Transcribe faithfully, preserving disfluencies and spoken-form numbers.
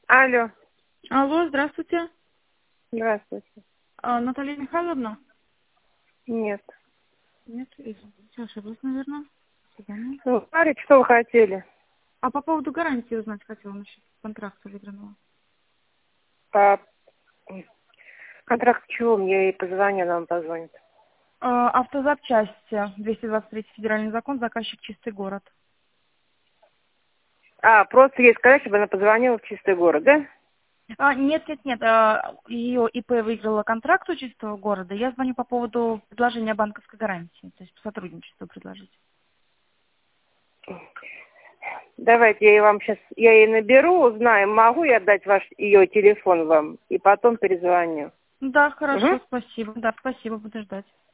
Алло, Алло, здравствуйте. здравствуйте. А, Наталья Михайловна? Нет. Нет, извините, ошиблась, наверное. Свидание. Ну, смотрите, что вы хотели. А по поводу гарантии узнать хотела насчет контракта выигранного. А, контракт чего? Мне ей позвонила, она вам позвонит. А, автозапчасти, двести двадцать третий федеральный закон, заказчик чистый город. А, просто ей сказать, чтобы она позвонила в чистый город, да? А, нет, нет, нет, а, ее ИП выиграла контракт у чистого города. Я звоню по поводу предложения банковской гарантии, то есть по сотрудничеству предложить. Давайте я ей вам сейчас, я ей наберу, узнаю, могу я дать ваш ее телефон вам, и потом перезвоню. Да, Угу. хорошо, спасибо. Да, спасибо, буду ждать.